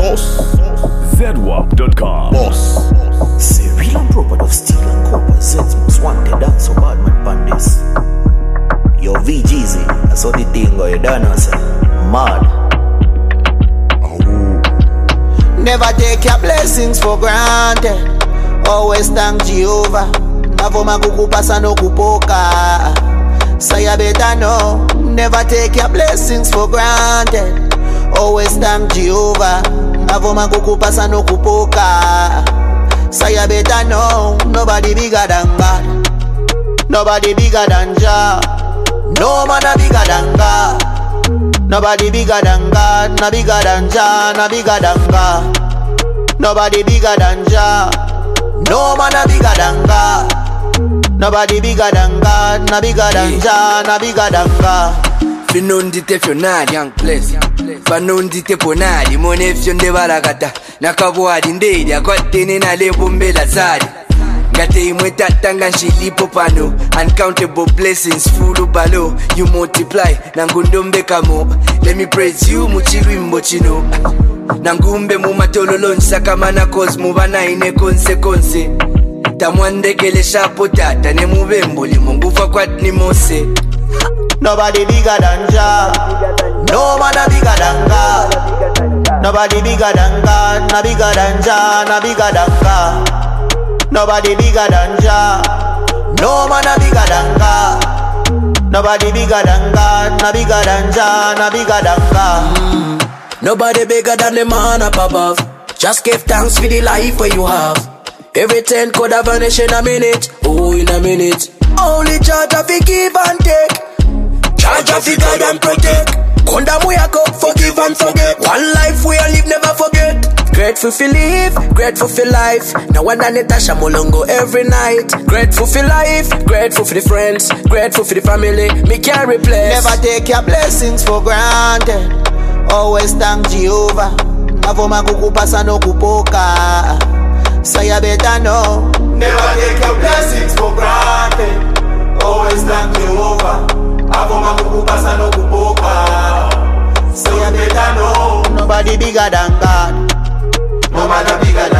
ZWAP.com. Boss. Say real and proper of steel and copper. Zeds most wanted dance so bad man pandis. Yo VGZ, I saw the thing go you done us. Mad. Never take your blessings for granted. Always thank Jehovah. Navoma kukupasa no kupoka. So you better know. Never take your blessings for granted. Always thank Jehovah. Navoma kukupasa no kupoka. So you better know. Nobody bigger than God. Nobody bigger than Jah. No man a bigger than God. Nobody bigger than God. No bigger than Jah. No bigger than God. Nobody bigger than Jah. No man a bigger than God. Nobody bigger than God. No bigger than Jah. No bigger than God. Finondite fionali young place. Banondite ponali mone fionde barakata. Nakabwadi ndeli akwatene na lebo mbela zari. Ngate imweta tanga nshilipo pano. Uncountable blessings full balo. You multiply nangundombe kamo. Let me praise you muchilwimbo chino. Nangumbe mumatololo nsakamana cause mubana ine konse. Tamwandekele shapo tata ne mubembo limungufa kwatni mose. Nobody bigger than Jah. No man a bigger than God. Nobody bigger than God. No bigger than Jah. No bigger than God. Nobody bigger than Jah. No man a bigger than God. Nobody bigger than God. No bigger than Jah. No bigger than God. Nobody bigger than the man up above. Just give thanks for the life where you have. Everything could have vanished in a minute. Oh, in a minute. Only charge of the give and take. Charge of the guide and protect. Konda muyako, forgive and forget. One life we all live, never forget. Grateful for live, grateful for life. Now one and Natasha Molongo every night. Grateful for life, grateful for the friends, grateful for the family. Me can't replace. Never take your blessings for granted. Always thank Jehovah. Navoma kukupasa no kupoka. So you better know. Never take your blessings for granted. Always thank Jehovah. Navoma kukupasa no kupoka. So you better know. Nobody bigger than God. No man bigger than